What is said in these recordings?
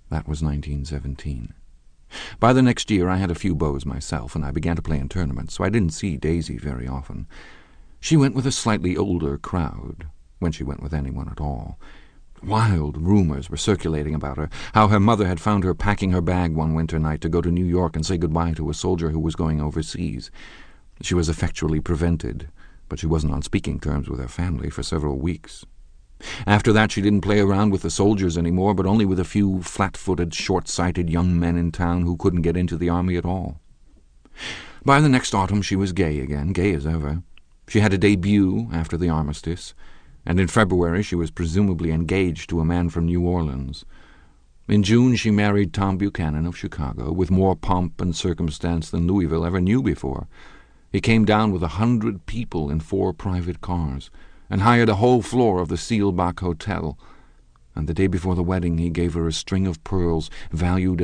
That was 1917. By the next year I had a few beaus myself, and I began to play in tournaments, so I didn't see Daisy very often. She went with a slightly older crowd, when she went with anyone at all. Wild rumors were circulating about her, how her mother had found her packing her bag one winter night to go to New York and say goodbye to a soldier who was going overseas. She was effectually prevented, but she wasn't on speaking terms with her family for several weeks. After that she didn't play around with the soldiers anymore, but only with a few flat-footed, short-sighted young men in town who couldn't get into the army at all. By the next autumn she was gay again, gay as ever. She had a debut after the armistice, and in February she was presumably engaged to a man from New Orleans. In June she married Tom Buchanan of Chicago, with more pomp and circumstance than Louisville ever knew before. He came down with 100 people in 4 private cars, and hired a whole floor of the Seelbach Hotel, and the day before the wedding he gave her a string of pearls valued at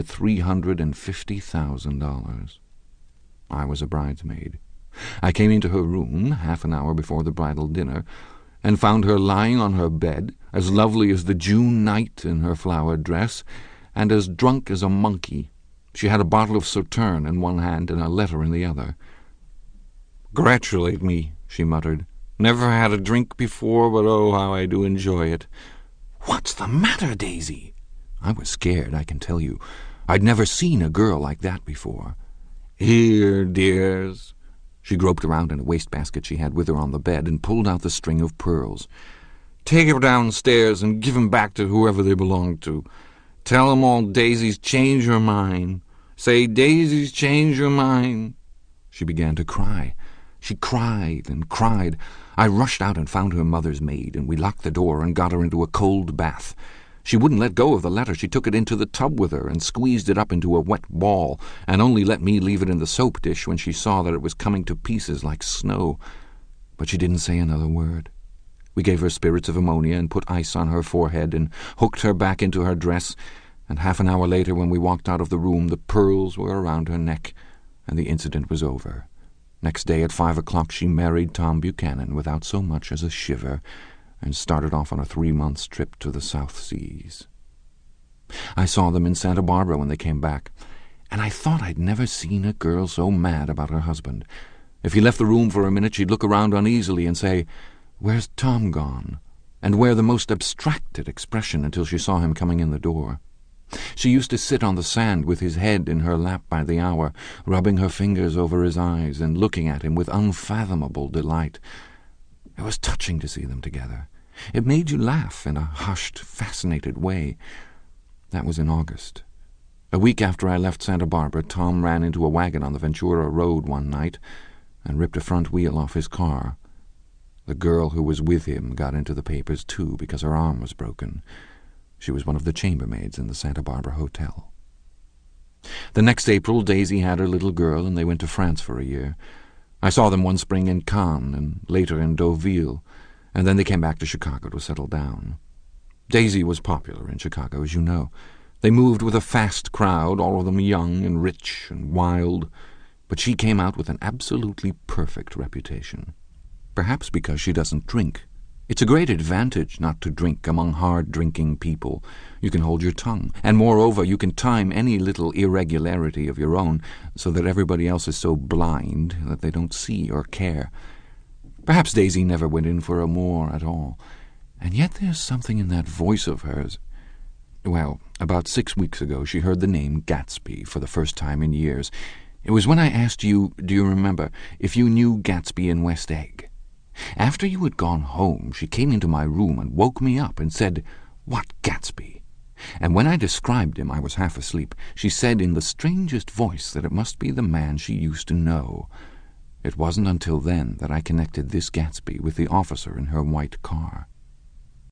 $350,000. I was a bridesmaid. I came into her room half an hour before the bridal dinner, and found her lying on her bed, as lovely as the June night in her flowered dress, and as drunk as a monkey. She had a bottle of Sauterne in one hand and a letter in the other. "Congratulate me," she muttered. "Never had a drink before, but oh, how I do enjoy it." "What's the matter, Daisy?" I was scared, I can tell you. I'd never seen a girl like that before. "Here, dears." She groped around in a wastebasket she had with her on the bed and pulled out the string of pearls. "Take 'em downstairs and give 'em back to whoever they belong to. Tell 'em all Daisy's changed her mind. Say, Daisy's changed her mind." She began to cry. She cried and cried. I rushed out and found her mother's maid, and we locked the door and got her into a cold bath. She wouldn't let go of the letter. She took it into the tub with her and squeezed it up into a wet ball, and only let me leave it in the soap dish when she saw that it was coming to pieces like snow. But she didn't say another word. We gave her spirits of ammonia and put ice on her forehead and hooked her back into her dress, and half an hour later, when we walked out of the room, the pearls were around her neck, and the incident was over. Next day at 5 o'clock she married Tom Buchanan without so much as a shiver, and started off on a 3-month trip to the South Seas. I saw them in Santa Barbara when they came back, and I thought I'd never seen a girl so mad about her husband. If he left the room for a minute, she'd look around uneasily and say, "Where's Tom gone?" and wear the most abstracted expression until she saw him coming in the door. She used to sit on the sand with his head in her lap by the hour, rubbing her fingers over his eyes and looking at him with unfathomable delight. It was touching to see them together. It made you laugh in a hushed, fascinated way. That was in August. A week after I left Santa Barbara, Tom ran into a wagon on the Ventura Road one night and ripped a front wheel off his car. The girl who was with him got into the papers, too, because her arm was broken. She was one of the chambermaids in the Santa Barbara Hotel. The next April, Daisy had her little girl, and they went to France for a year. I saw them one spring in Cannes, and later in Deauville, and then they came back to Chicago to settle down. Daisy was popular in Chicago, as you know. They moved with a fast crowd, all of them young and rich and wild, but she came out with an absolutely perfect reputation. Perhaps because she doesn't drink. It's a great advantage not to drink among hard-drinking people. You can hold your tongue, and moreover you can time any little irregularity of your own so that everybody else is so blind that they don't see or care. Perhaps Daisy never went in for amour at all, and yet there's something in that voice of hers. Well, about 6 weeks ago she heard the name Gatsby for the first time in years. It was when I asked you, do you remember, if you knew Gatsby in West Egg. After you had gone home, she came into my room and woke me up and said, "What Gatsby?" And when I described him, I was half asleep, she said in the strangest voice that it must be the man she used to know. It wasn't until then that I connected this Gatsby with the officer in her white car.